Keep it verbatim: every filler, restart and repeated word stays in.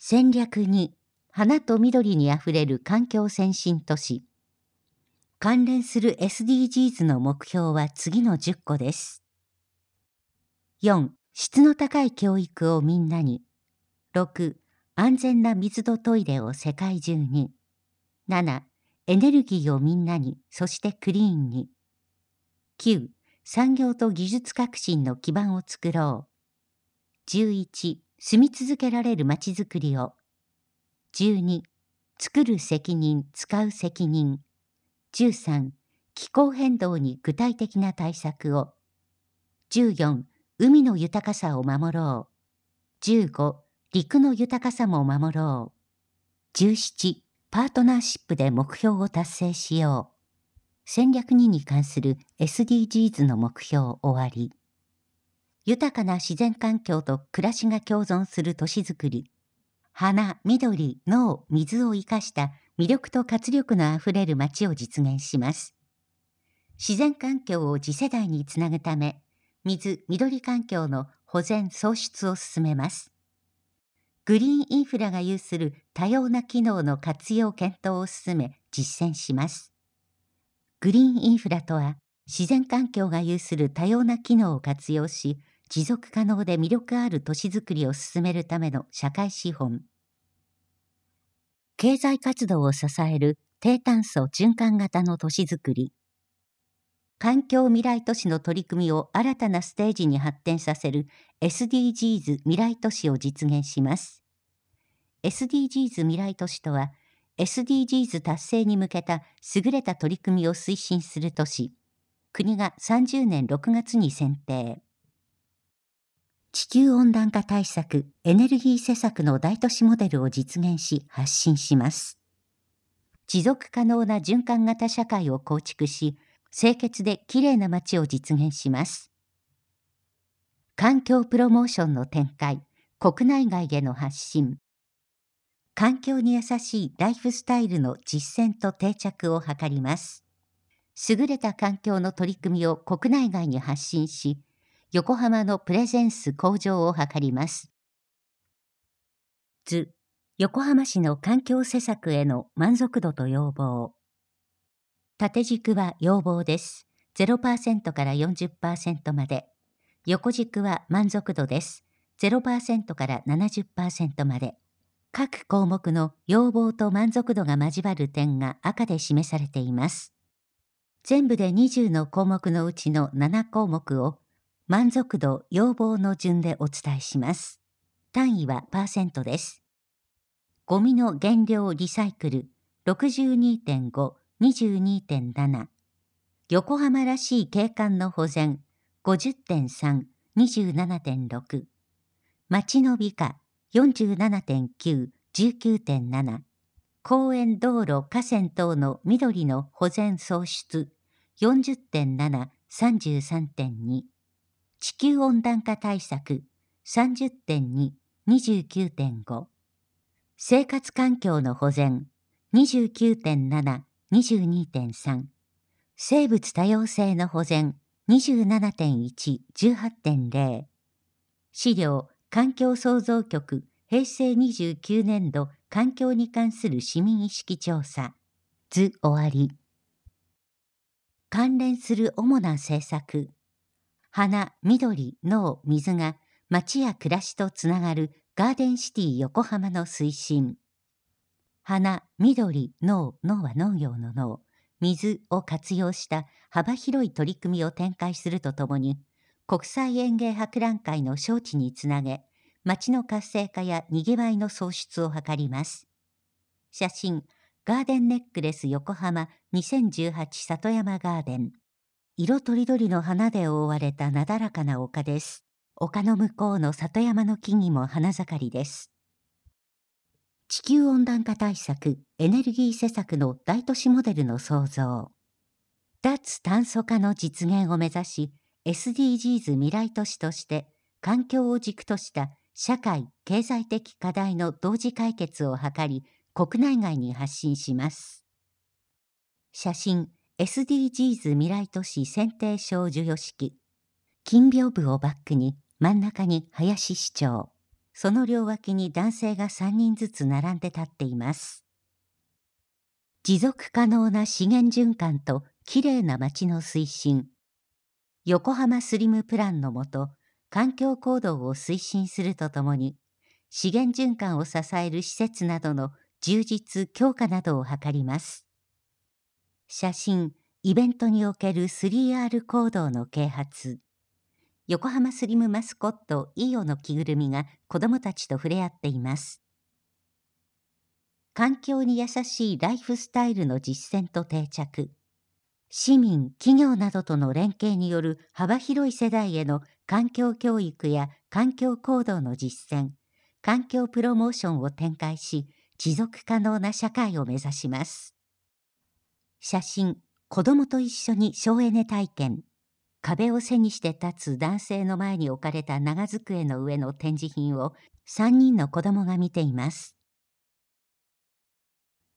戦略に、花と緑にあふれる環境先進都市。関連する エスディージーズ の目標は次のじゅっこです。よん、質の高い教育をみんなに。ろく、安全な水とトイレを世界中に。なな、エネルギーをみんなに、そしてクリーンに。きゅう、産業と技術革新の基盤を作ろう。じゅういち、住み続けられるまちづくりを。じゅうに、作る責任、使う責任。じゅうさん、気候変動に具体的な対策を。じゅうよん、海の豊かさを守ろう。じゅうご、陸の豊かさも守ろう。じゅうなな、パートナーシップで目標を達成しよう。戦略にに関する エスディージーズ の目標終わり。豊かな自然環境と暮らしが共存する都市づくり。花、緑、農、水を生かした魅力と活力のあふれる街を実現します。自然環境を次世代につなぐため、水・緑環境の保全・創出を進めます。グリーンインフラが有する多様な機能の活用検討を進め、実践します。グリーンインフラとは、自然環境が有する多様な機能を活用し、持続可能で魅力ある都市づくりを進めるための社会資本。経済活動を支える低炭素循環型の都市づくり。環境未来都市の取り組みを新たなステージに発展させる エスディージーズ 未来都市を実現します。エスディージーズ 未来都市とは、エスディージーズ 達成に向けた優れた取り組みを推進する都市。国がさんじゅうねんろくがつに選定。地球温暖化対策、エネルギー施策の大都市モデルを実現し発信します。持続可能な循環型社会を構築し、清潔できれいな街を実現します。環境プロモーションの展開、国内外への発信。環境に優しいライフスタイルの実践と定着を図ります。優れた環境の取り組みを国内外に発信し、横浜のプレゼンス向上を図ります。図、横浜市の環境施策への満足度と要望。縦軸は要望です。ゼロパーセント から よんじゅっパーセント まで。横軸は満足度です。ゼロパーセント から ななじゅっパーセント まで。各項目の要望と満足度が交わる点が赤で示されています。全部でにじゅうの項目のうちのなな項目を満足度・要望の順でお伝えします。単位はパーセントです。ゴミの減量リサイクル ろくじゅうにてんご、にじゅうにてんなな。横浜らしい景観の保全 ごじゅってんさん、にじゅうななてんろく。街の美化 よんじゅうななてんきゅう、じゅうきゅうてんなな。公園道路河川等の緑の保全創出 よんじゅってんなな、さんじゅうさんてんに。地球温暖化対策 さんじゅってんに、にじゅうきゅうてんご。生活環境の保全 にじゅうきゅうてんなな、にじゅうにてんさん。生物多様性の保全 にじゅうななてんいち、じゅうはちてんぜろ。資料環境創造局平成にじゅうきゅうねんど環境に関する市民意識調査。図終わり。関連する主な政策。花、緑、農、水が街や暮らしとつながるガーデンシティ横浜の推進。花、緑、農、農は農業の農、水を活用した幅広い取り組みを展開するとともに、国際園芸博覧会の招致につなげ、街の活性化やにぎわいの創出を図ります。写真、ガーデンネックレス横浜にせんじゅうはち里山ガーデン。色とりどりの花で覆われたなだらかな丘です。丘の向こうの里山の木々も花盛りです。地球温暖化対策、エネルギー施策の大都市モデルの創造。脱炭素化の実現を目指し、エスディージーズ 未来都市として環境を軸とした社会・経済的課題の同時解決を図り、国内外に発信します。写真、エスディージーズ 未来都市選定賞授与式。金屏風をバックに真ん中に林市長。 その両脇に男性がさんにんずつ並んで立っています。持続可能な資源循環ときれいな街の推進。横浜スリムプランのもと、環境行動を推進するとともに、資源循環を支える施設などの充実・強化などを図ります。写真、イベントにおける スリーアール 行動の啓発。横浜スリムマスコットイオの着ぐるみが子どもたちと触れ合っています。環境に優しいライフスタイルの実践と定着。市民・企業などとの連携による幅広い世代への環境教育や環境行動の実践、環境プロモーションを展開し、持続可能な社会を目指します。写真、子どもと一緒に省エネ体験。壁を背にして立つ男性の前に置かれた長机の上の展示品をさんにんの子どもが見ています。